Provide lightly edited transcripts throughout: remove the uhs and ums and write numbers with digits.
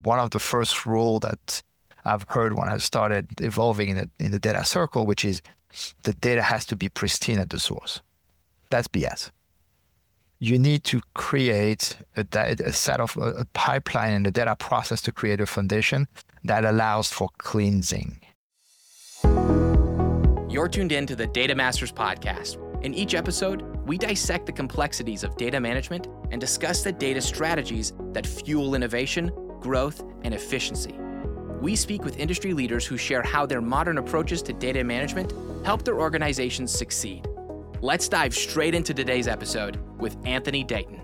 one of the first rule that I've heard when I started evolving in the data circle, which is the data has to be pristine at the source. That's BS. You need to create a set of a pipeline in the data process to create a foundation that allows for cleansing. You're tuned in to the Data Masters podcast. In each episode, we dissect the complexities of data management and discuss the data strategies that fuel innovation, growth, and efficiency. We speak with industry leaders who share how their modern approaches to data management help their organizations succeed. Let's dive straight into today's episode with Anthony Dayton.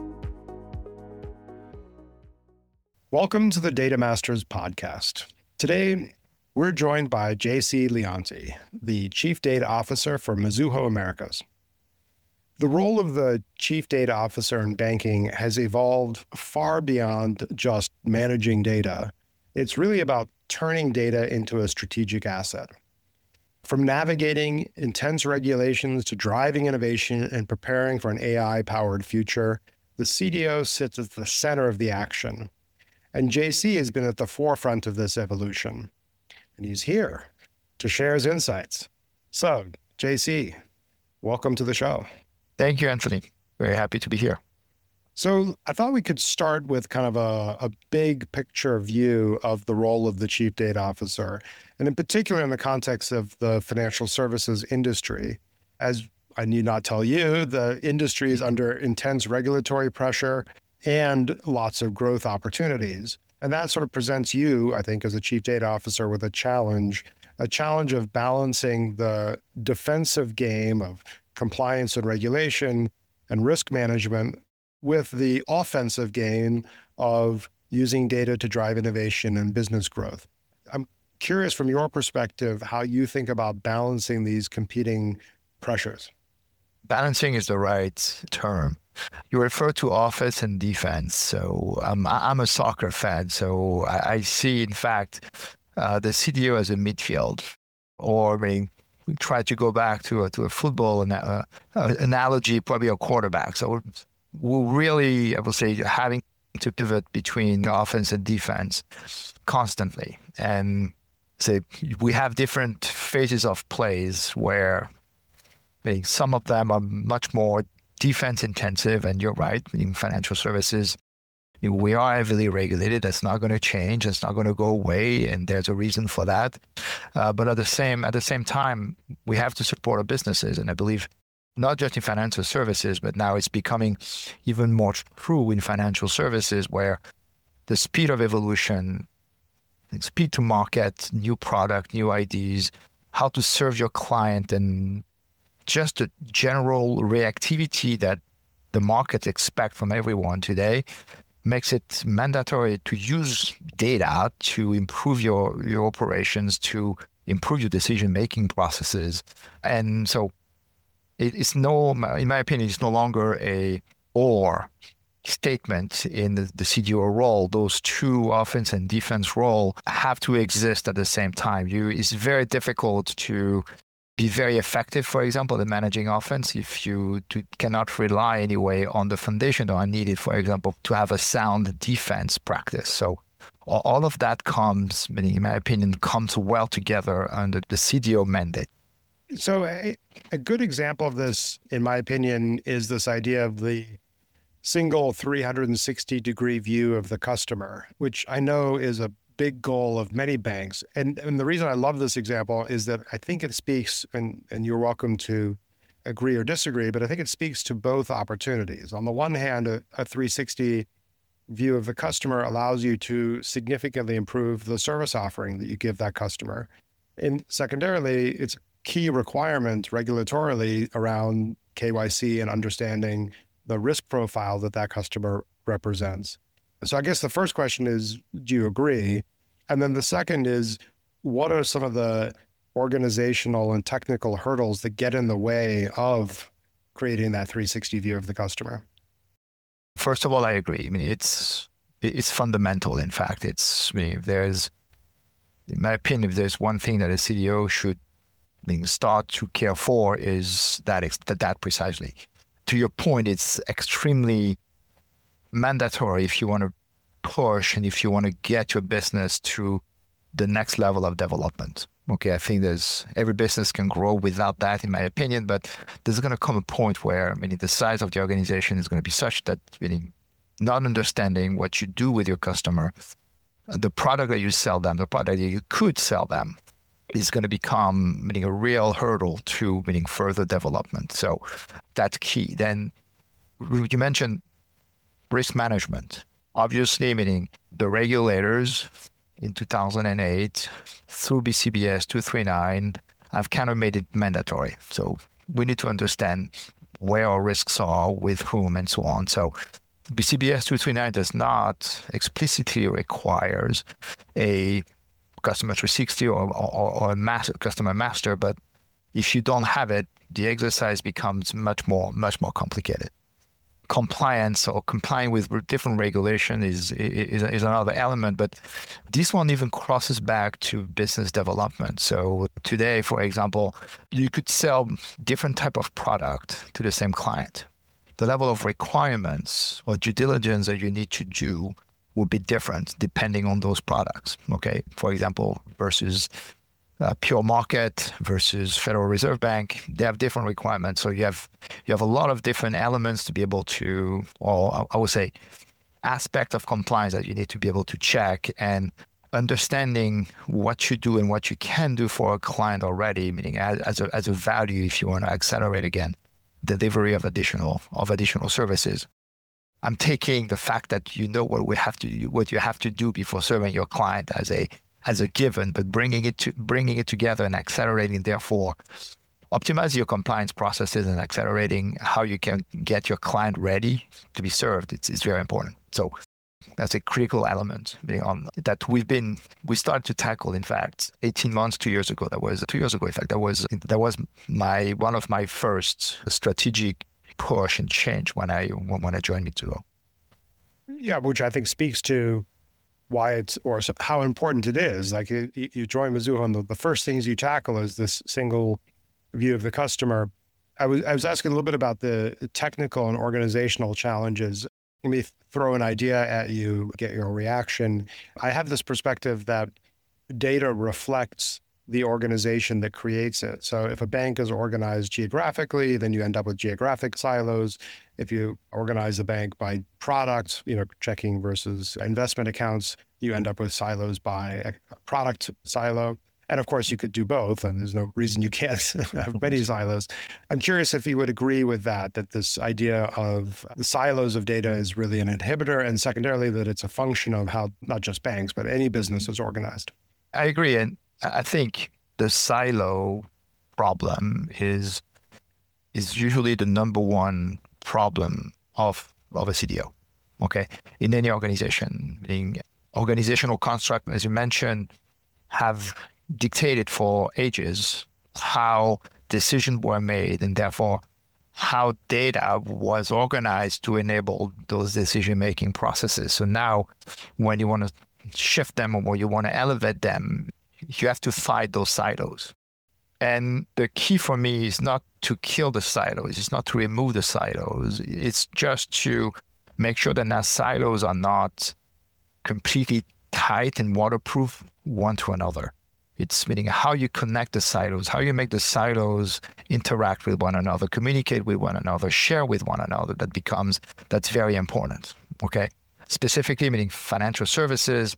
Welcome to the Data Masters podcast. Today, we're joined by JC Leonti, the Chief Data Officer for Mizuho Americas. The role of the Chief Data Officer in banking has evolved far beyond just managing data. It's really about turning data into a strategic asset. From navigating intense regulations to driving innovation and preparing for an AI-powered future, the CDO sits at the center of the action. And JC has been at the forefront of this evolution. And he's here to share his insights. So, JC, welcome to the show. Thank you, Anthony. Very happy to be here. So I thought we could start with kind of a big picture view of the role of the Chief Data Officer, and in particular in the context of the financial services industry. As I need not tell you, the industry is under intense regulatory pressure and lots of growth opportunities. And that sort of presents you, I think, as a Chief Data Officer with a challenge of balancing the defensive game of compliance and regulation and risk management with the offensive game of using data to drive innovation and business growth. I'm curious from your perspective how you think about balancing these competing pressures. Balancing is the right term. You refer to offense and defense. So I'm a soccer fan, so I see, in fact, the CDO as a midfield, or we try to go back to a football analogy, probably a quarterback. So we're really, I would say, having to pivot between offense and defense constantly. And say we have different phases of plays where some of them are much more defense intensive. And you're right, in financial services, we are heavily regulated. That's not going to change. It's not going to go away. And there's a reason for that. But at the same time, we have to support our businesses. And I believe not just in financial services, but now it's becoming even more true in financial services, where the speed of evolution, speed to market, new product, new ideas, how to serve your client, and just the general reactivity that the markets expect from everyone today makes it mandatory to use data to improve your operations, to improve your decision-making processes. And so in my opinion, it's no longer a or statement in the CDO role. Those two, offense and defense role, have to exist at the same time. It's very difficult to be very effective, for example, in managing offense if you cannot rely anyway on the foundation that are needed, for example, to have a sound defense practice. So all of that comes, in my opinion, comes well together under the CDO mandate. So a good example of this, in my opinion, is this idea of the single 360-degree view of the customer, which I know is a big goal of many banks. And the reason I love this example is that I think it speaks, and you're welcome to agree or disagree, but I think it speaks to both opportunities. On the one hand, a 360 view of the customer allows you to significantly improve the service offering that you give that customer. And secondarily, it's key requirement regulatorily around KYC and understanding the risk profile that customer represents. So I guess the first question is, do you agree? And then the second is, what are some of the organizational and technical hurdles that get in the way of creating that 360 view of the customer? First of all, I agree. It's fundamental. In fact, in my opinion, if there's one thing that a CDO should start to care for, is that precisely. To your point, it's extremely mandatory if you want to push and if you want to get your business to the next level of development. Okay, I think every business can grow without that, in my opinion, but there's going to come a point where, the size of the organization is going to be such that, not understanding what you do with your customer, the product that you sell them, the product that you could sell them, is going to become a real hurdle to further development. So that's key. Then you mentioned risk management. Obviously, meaning the regulators in 2008 through BCBS 239 have kind of made it mandatory. So we need to understand where our risks are, with whom, and so on. So BCBS 239 does not explicitly requires a customer 360 or a customer master, but if you don't have it, the exercise becomes much more complicated. Compliance or complying with different regulation is another element, but this one even crosses back to business development. So today, for example, you could sell different type of product to the same client. The level of requirements or due diligence that you need to do will be different depending on those products. Okay, for example, versus pure market versus Federal Reserve Bank, they have different requirements. So you have a lot of different elements to be able to, or I would say, aspect of compliance that you need to be able to check, and understanding what you do and what you can do for a client already, meaning as a value if you want to accelerate again delivery of additional services. I'm taking the fact that what you have to do before serving your client as a given, but bringing it together and accelerating, therefore, optimize your compliance processes and accelerating how you can get your client ready to be served. It's very important. So that's a critical element that we started to tackle. In fact, 18 months, 2 years ago. That was 2 years ago. In fact, that was one of my first strategic push and change when I joined Mizuho. Yeah, which I think speaks to why how important it is. Like you join Mizuho, and the first things you tackle is this single view of the customer. I was asking a little bit about the technical and organizational challenges. Let me throw an idea at you, get your reaction. I have this perspective that data reflects the organization that creates it. So if a bank is organized geographically, then you end up with geographic silos. If you organize the bank by products, checking versus investment accounts, you end up with silos by a product silo. And of course, you could do both, and there's no reason you can't have many silos. I'm curious if you would agree with that this idea of the silos of data is really an inhibitor, and secondarily, that it's a function of how not just banks, but any business is organized. I agree. And I think the silo problem is usually the number one problem of a CDO, okay? In any organization, being organizational construct, as you mentioned, have dictated for ages how decisions were made, and therefore how data was organized to enable those decision-making processes. So now when you want to shift them or you want to elevate them, you have to fight those silos. And the key for me is not to kill the silos, it's not to remove the silos, it's just to make sure that now silos are not completely tight and waterproof one to another. It's meaning how you connect the silos, how you make the silos interact with one another, communicate with one another, share with one another. That's very important, okay? Specifically, meaning financial services,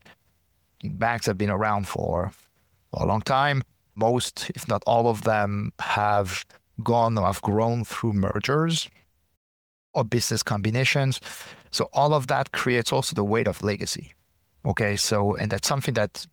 banks have been around for a long time. Most, if not all of them, have gone or have grown through mergers or business combinations. So all of that creates also the weight of legacy, okay? So, and that's something that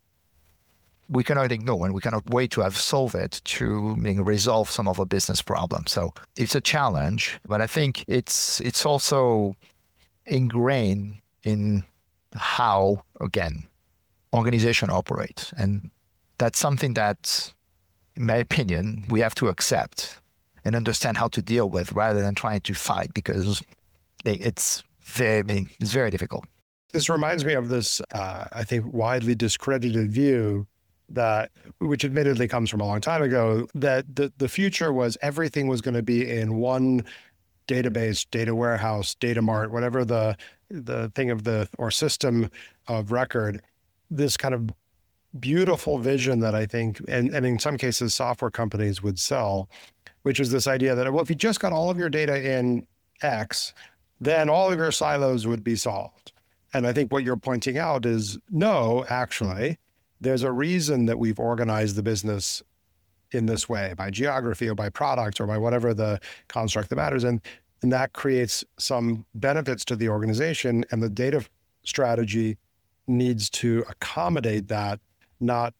we cannot ignore, and we cannot wait to have solved it to resolve some of our business problems. So it's a challenge, but I think it's also ingrained in how, again, organization operates. And that's something that, in my opinion, we have to accept and understand how to deal with rather than trying to fight, because it's very difficult. This reminds me of this, I think, widely discredited view which admittedly comes from a long time ago, that the future was everything was going to be in one database, data warehouse, data mart, whatever the thing of or system of record, this kind of beautiful vision that I think, and in some cases, software companies would sell, which is this idea that, well, if you just got all of your data in X, then all of your silos would be solved. And I think what you're pointing out is, no, actually, there's a reason that we've organized the business in this way, by geography or by product or by whatever the construct that matters. And that creates some benefits to the organization, and the data strategy needs to accommodate that, not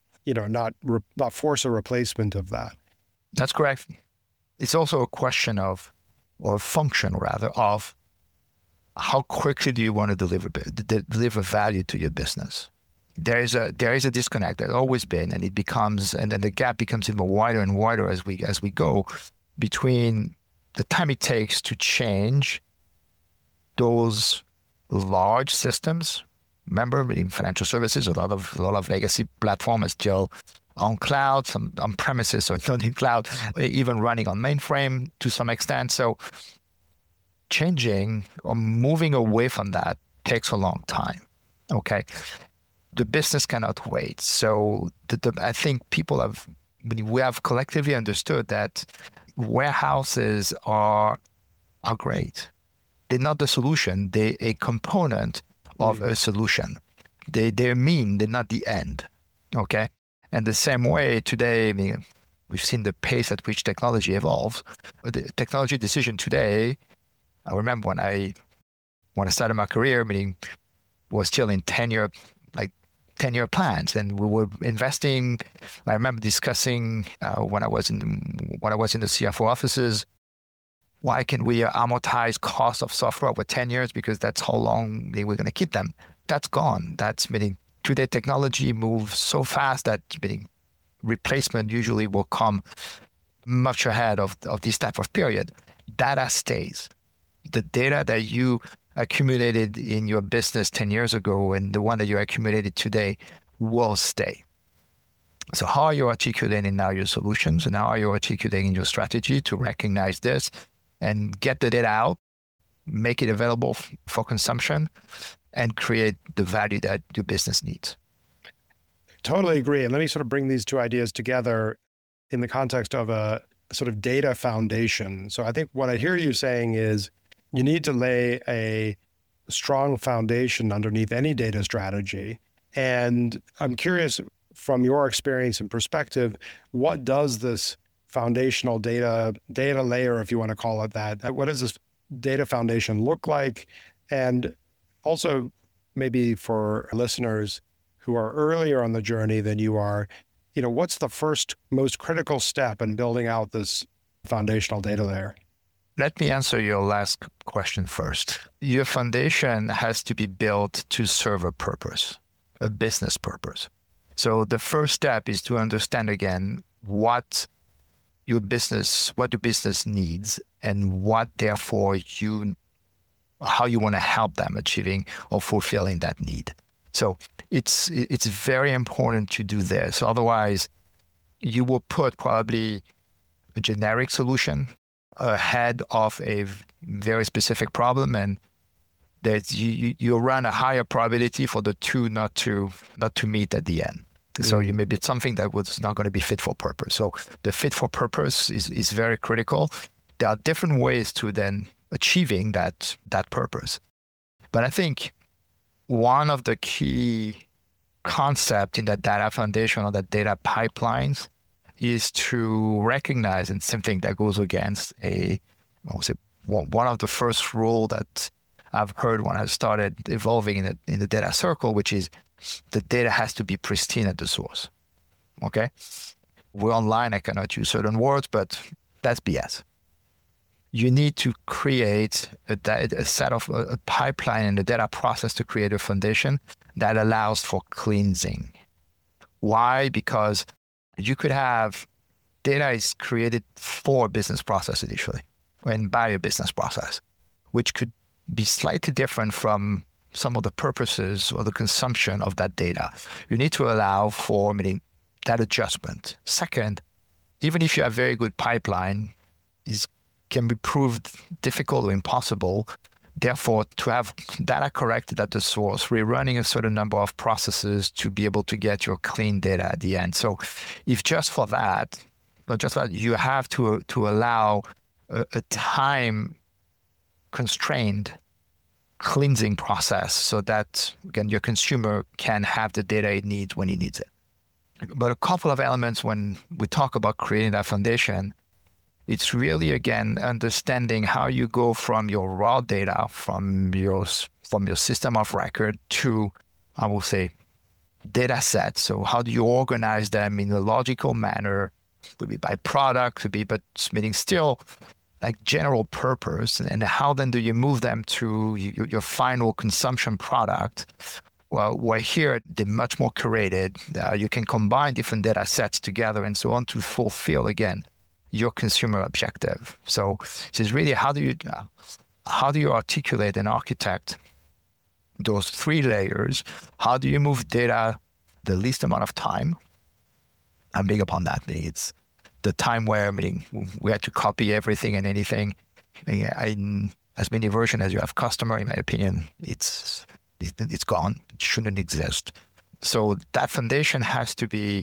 force a replacement of that. That's correct. It's also a question of, or a function rather, of how quickly do you want to deliver value to your business. There is a disconnect. There's always been, and then the gap becomes even wider and wider as we go between the time it takes to change those large systems. Remember, in financial services, a lot of legacy platforms are still on cloud, some on premises or not in cloud, even running on mainframe to some extent. So changing or moving away from that takes a long time. Okay. The business cannot wait. So I think we have collectively understood that warehouses are great. They're not the solution. They're a component of a solution. They're not the end. Okay. And the same way today, we've seen the pace at which technology evolves. The technology decision today, I remember when I started my career, was still in 10-year plans, and we were investing. I remember discussing when I was in the CFO offices, why can we amortize cost of software over 10 years, because that's how long we're going to keep them. That's gone. Today technology moves so fast that replacement usually will come much ahead of this type of period. Data stays. The data that you accumulated in your business 10 years ago and the one that you accumulated today will stay. So how are you articulating now your solutions, and how are you articulating your strategy to recognize this and get the data out, make it available for consumption, and create the value that your business needs? Totally agree. And let me sort of bring these two ideas together in the context of a sort of data foundation. So I think what I hear you saying is you need to lay a strong foundation underneath any data strategy. And I'm curious, from your experience and perspective, what does this foundational data layer, if you want to call it that, what does this data foundation look like? And also, maybe for listeners who are earlier on the journey than you are, what's the first most critical step in building out this foundational data layer? Let me answer your last question first. Your foundation has to be built to serve a purpose, a business purpose. So the first step is to understand again what your business needs, and what therefore how you want to help them achieving or fulfilling that need. So it's very important to do this. Otherwise, you will put probably a generic solution ahead of a very specific problem, and that you run a higher probability for the two not to meet at the end. So you maybe it's something that was not going to be fit for purpose. So the fit for purpose is very critical. There are different ways to then achieving that purpose. But I think one of the key concepts in that data foundation or that data pipelines is to recognize, and something that goes against one of the first rule that I've heard when I started evolving in the data circle, which is the data has to be pristine at the source. Okay? We're online, I cannot use certain words, but that's BS. You need to create a set of a pipeline in the data process to create a foundation that allows for cleansing. Why? Because you could have data is created for a business process initially, and by a business process, which could be slightly different from some of the purposes or the consumption of that data. You need to allow for that adjustment. Second, even if you have very good pipeline, is can be proved difficult or impossible. Therefore, to have data corrected at the source, rerunning a certain number of processes to be able to get your clean data at the end. So if just for that, not just that, you have to allow a time constrained cleansing process so that, again, your consumer can have the data it needs when he needs it. But a couple of elements when we talk about creating that foundation, it's really, again, understanding how you go from your raw data, from your system of record to, I will say, data sets. So how do you organize them in a logical manner? Could be by product, could be, but meaning still like general purpose. And how then do you move them to your final consumption product? Well, where here they're much more curated. You can combine different data sets together and so on to fulfill, again, your consumer objective. So this is really how do you articulate and architect those three layers? How do you move data the least amount of time? I'm big upon that. It's the time where we had to copy everything and anything. In as many versions as you have customer, in my opinion, it's gone. It shouldn't exist. So that foundation has to be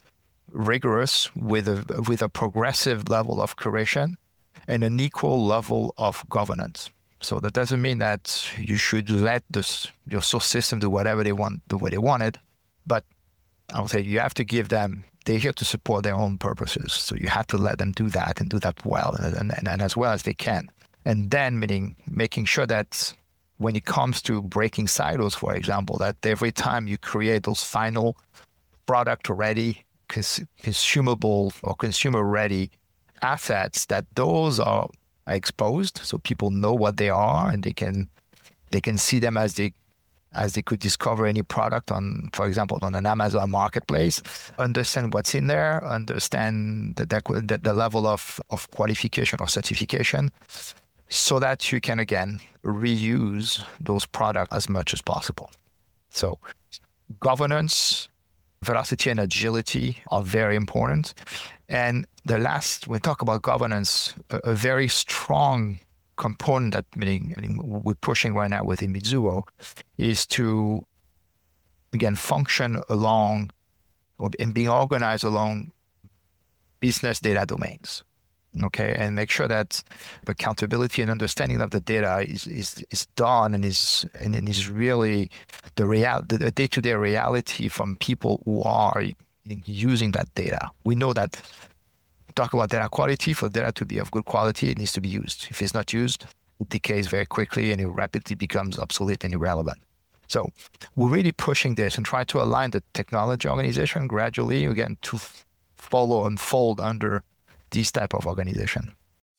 rigorous with a progressive level of curation and an equal level of governance. So that doesn't mean that you should let your source system do whatever they want, the way they want it. But I would say you have to give them, they're here to support their own purposes. So you have to let them do that and do that well and as well as they can. And then making sure that when it comes to breaking silos, for example, that every time you create those final product ready, consumable or consumer ready assets, that those are exposed so people know what they are and they can see them as they could discover any product on, for example, on an Amazon marketplace, understand what's in there, understand the level of qualification or certification, so that you can, again, reuse those products as much as possible. So governance, velocity and agility are very important. And the last, when we talk about governance, a very strong component that we're pushing right now within Mizuho is to, again, function along and being organized along business data domains. Okay, and make sure that accountability and understanding of the data is done and is really the day-to-day reality from people who are using that data. We know that talk about data quality. For data to be of good quality, it needs to be used. If it's not used, it decays very quickly and it rapidly becomes obsolete and irrelevant. So we're really pushing this and try to align the technology organization gradually, again, to follow and fold under these type of organization.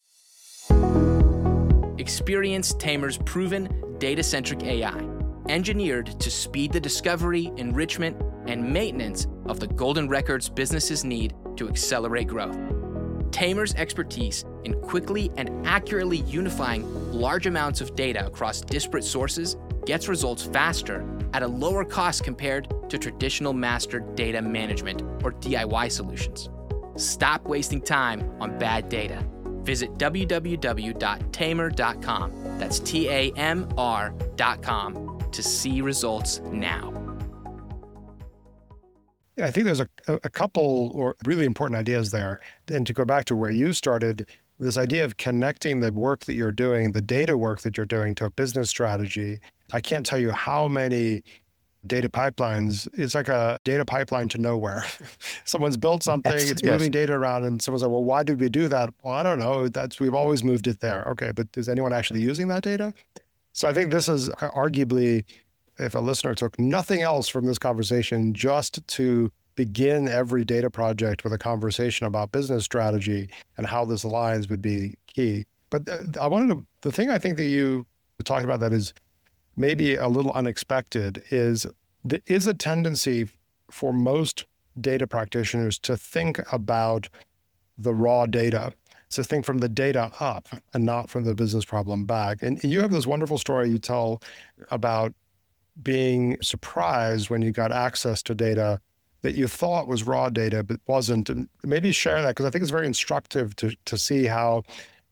Experience Tamer's proven data-centric AI, engineered to speed the discovery, enrichment, and maintenance of the golden records businesses need to accelerate growth. Tamer's expertise in quickly and accurately unifying large amounts of data across disparate sources gets results faster at a lower cost compared to traditional master data management or DIY solutions. Stop wasting time on bad data. Visit www.tamer.com. That's TAMR.com to see results now. Yeah, I think there's a couple or really important ideas there. And to go back to where you started, this idea of connecting the work that you're doing, the data work that you're doing, to a business strategy. I can't tell you how many data pipelines. It's like a data pipeline to nowhere. Someone's built something, it's moving data around, and someone's like, well, why did we do that? Well, I don't know. We've always moved it there. Okay, but is anyone actually using that data? So I think this is arguably, if a listener took nothing else from this conversation, just to begin every data project with a conversation about business strategy and how this aligns would be key. But the thing I think that you talked about that is maybe a little unexpected is there is a tendency for most data practitioners to think about the raw data, to think from the data up and not from the business problem back. And you have this wonderful story you tell about being surprised when you got access to data that you thought was raw data but wasn't. And maybe share that, because I think it's very instructive to see how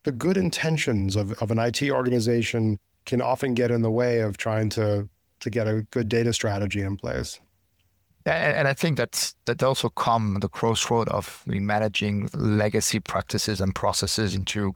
the good intentions of an IT organization can often get in the way of trying to get a good data strategy in place. And I think that also come the crossroad of managing legacy practices and processes into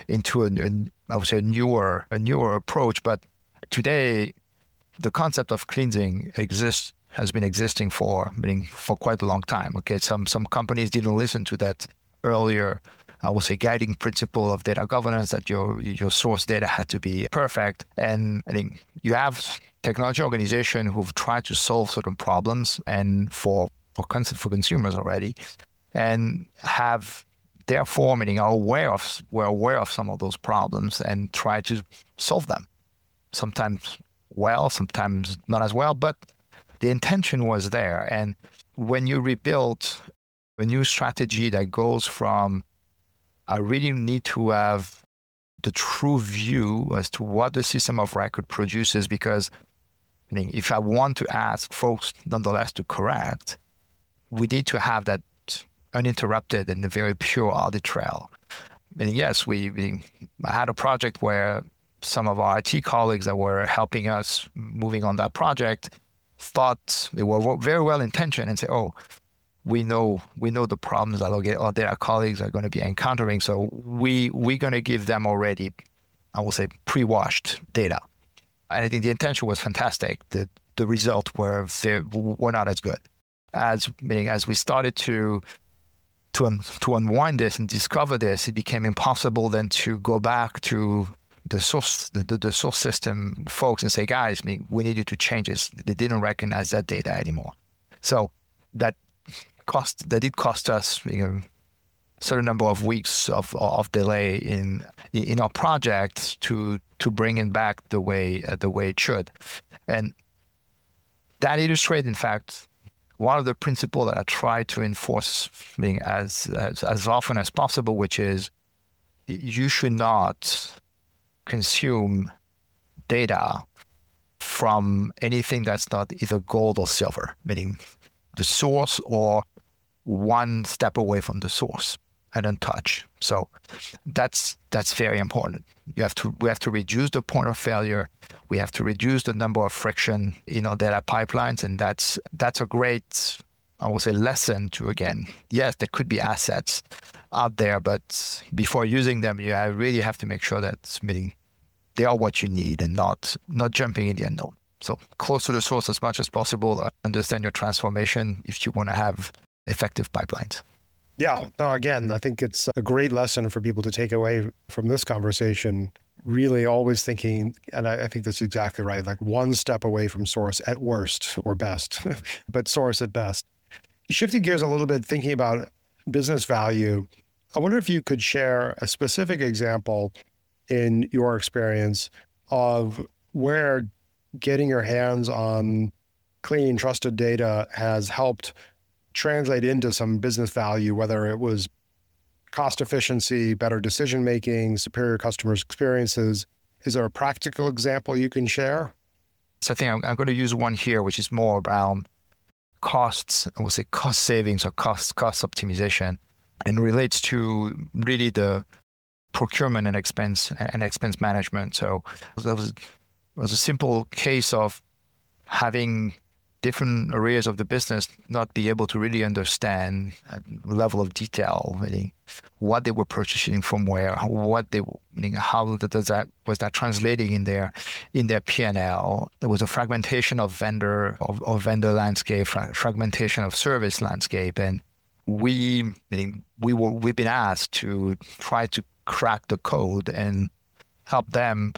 I would say a newer approach. But today, the concept of cleansing has been existing for quite a long time. Okay, some companies didn't listen to that earlier, I would say, guiding principle of data governance, that your source data had to be perfect. And I think you have technology organizations who've tried to solve certain problems and for consumers already, and have therefore were aware of some of those problems and try to solve them. Sometimes well, sometimes not as well, but the intention was there. And when you rebuild a new strategy that goes from, I really need to have the true view as to what the system of record produces, because if I want to ask folks nonetheless to correct, we need to have that uninterrupted and a very pure audit trail. And yes, I had a project where some of our IT colleagues that were helping us moving on that project thought they were very well intentioned and say, oh, we know the problems that our data colleagues are going to be encountering, so we're going to give them already, I will say, pre-washed data. And I think the intention was fantastic. The results were not as good. As we started to unwind this and discover this, it became impossible then to go back to the source system folks and say, guys, we need you to change this. They didn't recognize that data anymore. So that did cost us certain number of weeks of delay in our project to bring it back the way it should. And that illustrates, in fact, one of the principles that I try to enforce as often as possible, which is you should not consume data from anything that's not either gold or silver, meaning the source or one step away from the source and untouched. So that's very important. We have to reduce the point of failure. We have to reduce the number of friction in our data pipelines, and that's a great, I would say, lesson to, again, yes, there could be assets out there, but before using them, you really have to make sure that they are what you need and not jumping in the unknown. So close to the source as much as possible. Understand your transformation if you want to have effective pipelines. Yeah. No, again, I think it's a great lesson for people to take away from this conversation. Really always thinking, and I think that's exactly right, like one step away from source at worst or best, but source at best. Shifting gears a little bit, thinking about business value, I wonder if you could share a specific example in your experience of where getting your hands on clean, trusted data has helped translate into some business value, whether it was cost efficiency, better decision-making, superior customers' experiences. Is there a practical example you can share? So I think I'm going to use one here, which is more around costs, I would say cost savings or cost optimization, and relates to really the procurement and expense management. So that was a simple case of having different areas of the business not be able to really understand at level of detail, really, what they were purchasing from where, how was that translating in their P&L. There was a fragmentation of vendor landscape, fragmentation of service landscape, and we've been asked to try to crack the code and help them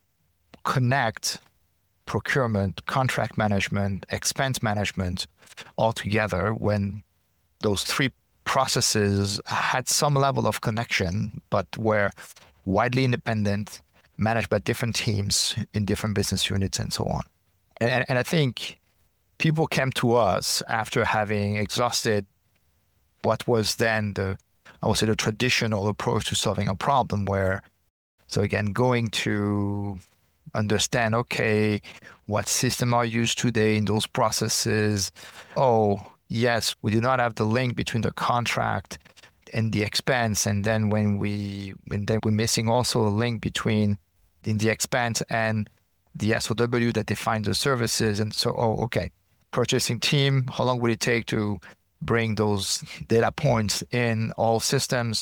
connect procurement, contract management, expense management all together when those three processes had some level of connection, but were widely independent, managed by different teams in different business units and so on. And I think people came to us after having exhausted what was then the traditional approach to solving a problem, where, so again, going to understand, okay, what system are used today in those processes? Oh, yes, we do not have the link between the contract in the expense, and then we're missing also a link between in the expense and the SOW that defines the services. And so, okay, purchasing team, how long would it take to bring those data points in all systems?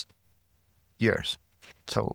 Years. So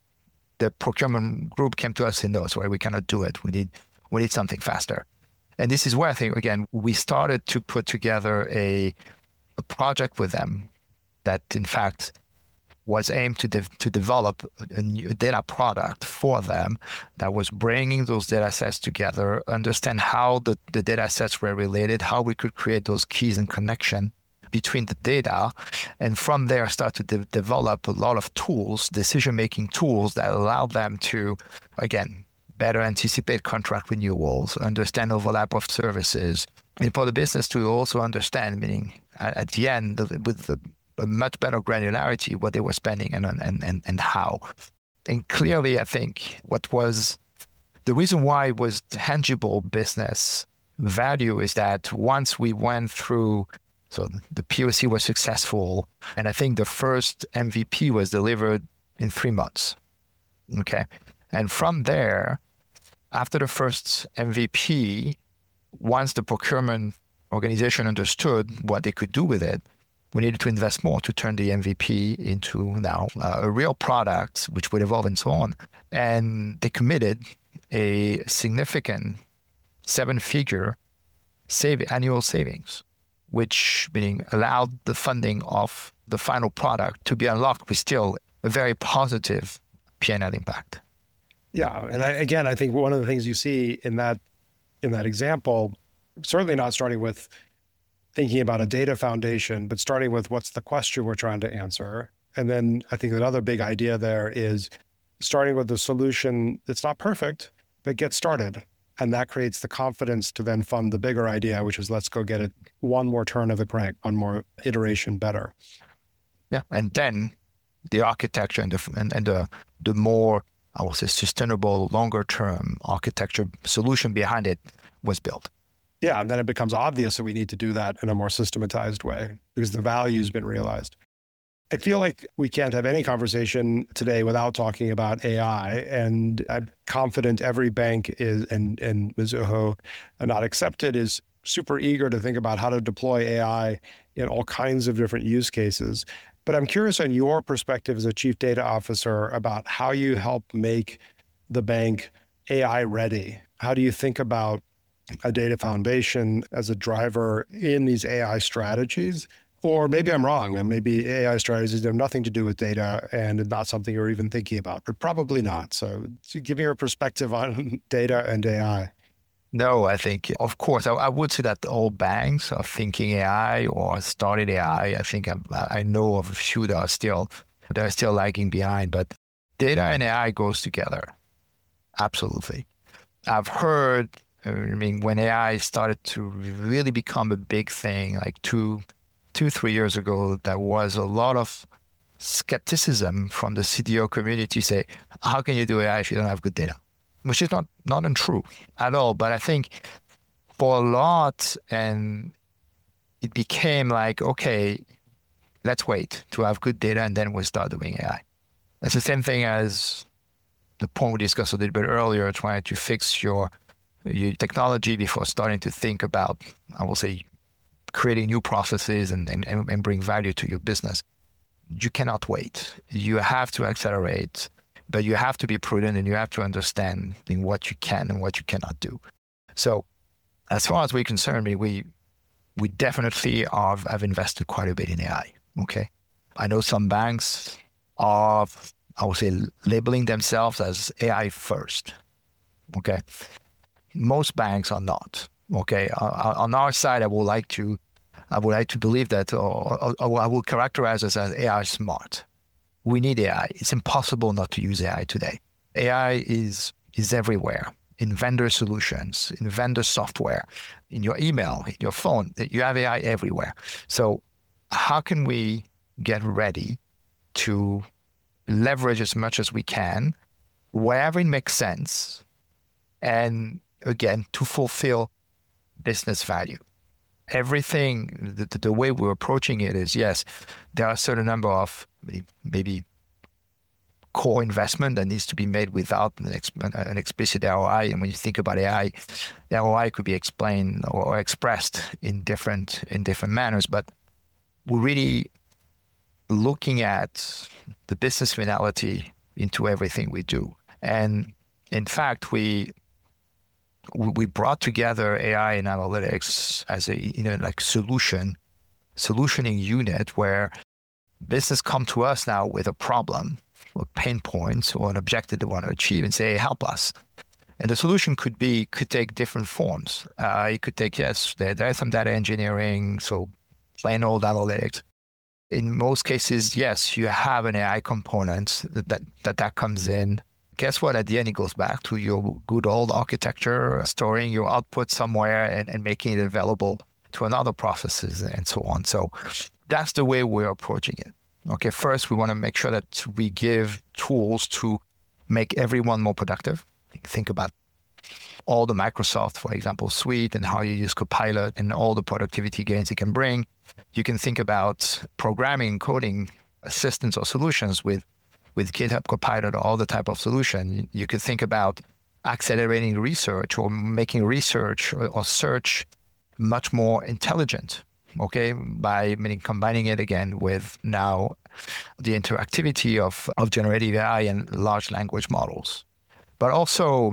the procurement group came to us and knows where we cannot do it. We need something faster. And this is where I think, again, we started to put together a project with them that, in fact, was aimed to develop a new data product for them that was bringing those data sets together, understand how the data sets were related, how we could create those keys and connection between the data, and from there start to develop a lot of tools, decision-making tools that allow them to, again, better anticipate contract renewals, understand overlap of services, and for the business to also understand, meaning at the end, with a much better granularity, what they were spending and how. And clearly, I think what was the reason why it was tangible business value is that once we went through, so the POC was successful, and I think the first MVP was delivered in 3 months. Okay. And from there, after the first MVP, once the procurement organization understood what they could do with it, we needed to invest more to turn the MVP into now a real product, which would evolve and so on. And they committed a significant 7-figure annual savings, which meaning allowed the funding of the final product to be unlocked with still a very positive P&L impact. Yeah, and I think one of the things you see in that example, certainly not starting with thinking about a data foundation, but starting with what's the question we're trying to answer. And then I think another big idea there is starting with the solution that's not perfect, but get started. And that creates the confidence to then fund the bigger idea, which is let's go get it one more turn of the crank, one more iteration better. Yeah, and then the architecture and the more, I will say, sustainable, longer term architecture solution behind it was built. Yeah, and then it becomes obvious that we need to do that in a more systematized way because the value's been realized. I feel like we can't have any conversation today without talking about AI, and I'm confident every bank is, and Mizuho Not Accepted is super eager to think about how to deploy AI in all kinds of different use cases. But I'm curious on your perspective as a chief data officer about how you help make the bank AI ready. How do you think about a data foundation as a driver in these AI strategies? Or maybe I'm wrong, and maybe AI strategies have nothing to do with data and not something you're even thinking about, but probably not. So give me your perspective on data and AI. No, I think, of course, I would say that all banks are thinking AI or started AI. I think I know of a few that are still lagging behind, but data and AI goes together. Absolutely. I've heard, when AI started to really become a big thing, like 3 years ago, there was a lot of skepticism from the CDO community say, how can you do AI if you don't have good data? Which is not untrue at all. But I think for a lot, and it became like, okay, let's wait to have good data and then we'll start doing AI. That's the same thing as the point we discussed a little bit earlier, trying to fix your technology before starting to think about, I will say, creating new processes and bring value to your business. You cannot wait. You have to accelerate, but you have to be prudent and you have to understand what you can and what you cannot do. So as far as we're concerned, we definitely have invested quite a bit in AI. Okay. I know some banks are, I would say, labeling themselves as AI first. Okay. Most banks are not. Okay. On our side, I would like to believe that, or I will characterize us as AI smart. We need AI. It's impossible not to use AI today. AI is everywhere, in vendor solutions, in vendor software, in your email, in your phone. You have AI everywhere. So how can we get ready to leverage as much as we can, wherever it makes sense, and again, to fulfill business value? everything, the way we're approaching it is, yes, there are a certain number of maybe core investment that needs to be made without an explicit ROI. And when you think about AI, the ROI could be explained or expressed in different manners. But we're really looking at the business finality into everything we do. And in fact, we brought together AI and analytics as a solutioning unit where business come to us now with a problem or pain points or an objective they want to achieve and say, hey, help us. And the solution could take different forms. It could take, yes, there's some data engineering, so plain old analytics. In most cases, yes, you have an AI component that comes in. Guess what? At the end, it goes back to your good old architecture, storing your output somewhere and making it available to another processes and so on. So that's the way we're approaching it. Okay, first, we want to make sure that we give tools to make everyone more productive. Think about all the Microsoft, for example, suite and how you use Copilot and all the productivity gains it can bring. You can think about programming, coding assistance or solutions with GitHub Copilot or all the type of solution. You could think about accelerating research or making research or search much more intelligent, okay, by combining it again with now the interactivity of generative AI and large language models. But also,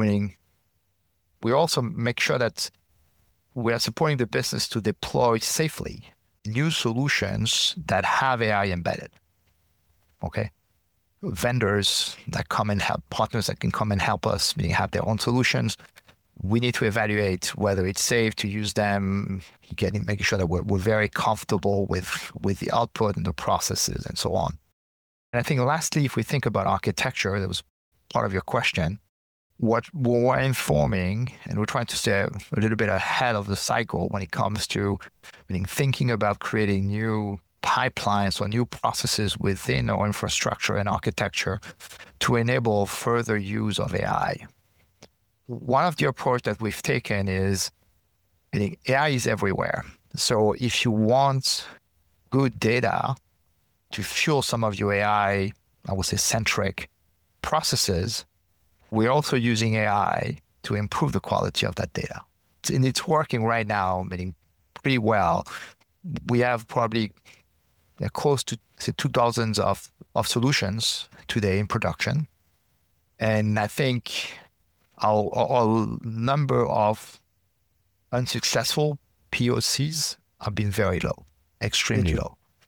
we also make sure that we are supporting the business to deploy safely new solutions that have AI embedded, okay? Vendors that come and help, partners that can come and help us, have their own solutions. We need to evaluate whether it's safe to use them, making sure that we're very comfortable with the output and the processes and so on. And I think lastly, if we think about architecture, that was part of your question, what we're informing, and we're trying to stay a little bit ahead of the cycle when it comes to thinking about creating new pipelines or new processes within our infrastructure and architecture to enable further use of AI. One of the approach that we've taken is AI is everywhere. So if you want good data to fuel some of your AI, I would say centric processes, we're also using AI to improve the quality of that data. And it's working right now, pretty well. We have probably close to 2,000 of solutions today in production. And I think our number of unsuccessful POCs have been very low, extremely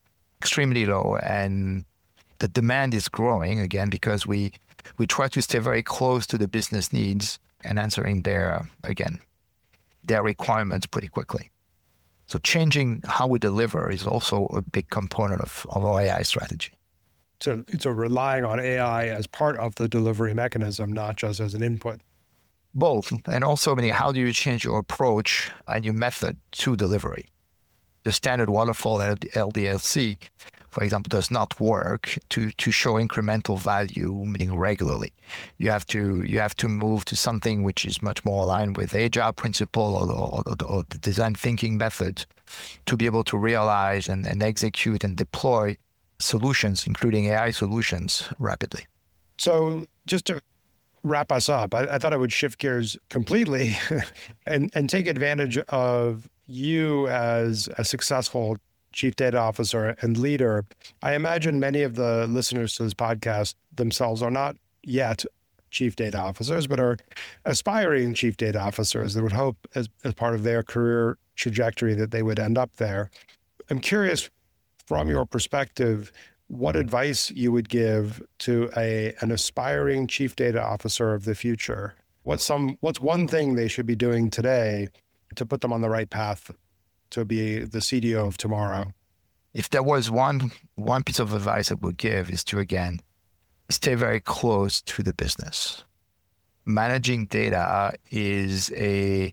low. And the demand is growing again because we try to stay very close to the business needs and answering their requirements pretty quickly. So changing how we deliver is also a big component of our AI strategy. So relying on AI as part of the delivery mechanism, not just as an input. Both. And also, how do you change your approach and your method to delivery? The standard waterfall LDLC, for example, does not work to show incremental value, regularly. You have to move to something which is much more aligned with agile principle or the design thinking method to be able to realize and execute and deploy solutions, including AI solutions, rapidly. So just to wrap us up, I thought I would shift gears completely and take advantage of you as a successful chief data officer and leader. I imagine many of the listeners to this podcast themselves are not yet chief data officers, but are aspiring chief data officers that would hope as part of their career trajectory that they would end up there. I'm curious, from your perspective, what advice you would give to an aspiring chief data officer of the future. What's one thing they should be doing today to put them on the right path to be the CDO of tomorrow? If there was one piece of advice I would give is to, again, stay very close to the business. Managing data is a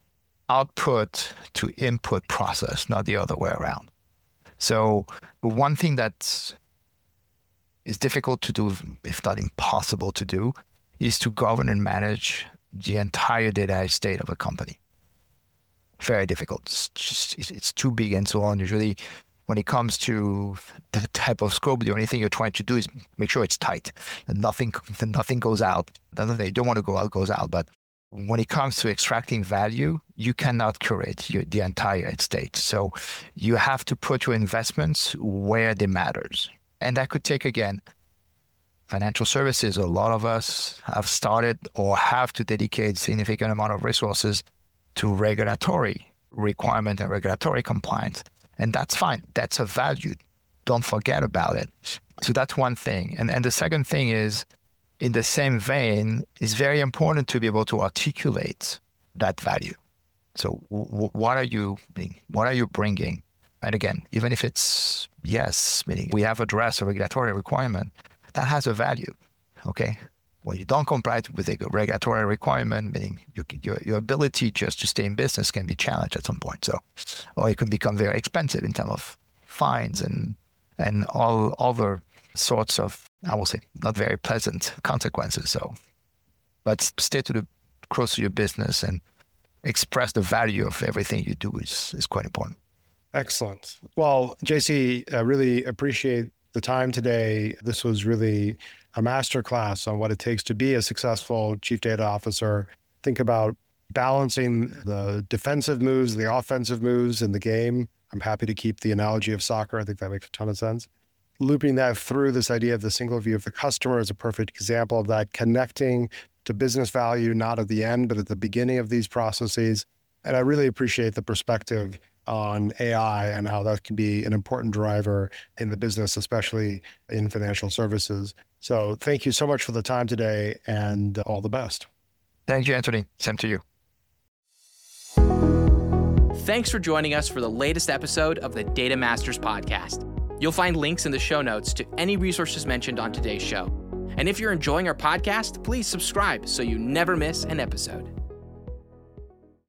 output to input process, not the other way around. So one thing that is difficult to do, if not impossible to do, is to govern and manage the entire data estate of a company. very difficult. It's too big and so on. Usually when it comes to the type of scope, the only thing you're trying to do is make sure it's tight and nothing goes out. You don't want to go out, goes out. But when it comes to extracting value, you cannot curate the entire estate. So you have to put your investments where they matters. And that could take, again, financial services. A lot of us have started or have to dedicate significant amount of resources to regulatory requirement and regulatory compliance. And that's fine. That's a value. Don't forget about it. So that's one thing. And the second thing is, in the same vein, it's very important to be able to articulate that value. So what are you bringing? And again, even if it's, yes, meaning we have addressed a regulatory requirement, that has a value, okay? When you don't comply with a regulatory requirement, meaning your ability just to stay in business can be challenged at some point. So, or it can become very expensive in terms of fines and all other sorts of, I will say, not very pleasant consequences. So, but stay close to your business and express the value of everything you do is quite important. Excellent. Well, JC, I really appreciate the time today. This was really a masterclass on what it takes to be a successful chief data officer. Think about balancing the defensive moves, the offensive moves in the game. I'm happy to keep the analogy of soccer. I think that makes a ton of sense. Looping that through this idea of the single view of the customer is a perfect example of that, connecting to business value, not at the end, but at the beginning of these processes. And I really appreciate the perspective on AI and how that can be an important driver in the business, especially in financial services. So thank you so much for the time today, and all the best. Thank you, Anthony. Same to you. Thanks for joining us for the latest episode of the Data Masters podcast. You'll find links in the show notes to any resources mentioned on today's show. And if you're enjoying our podcast, please subscribe so you never miss an episode.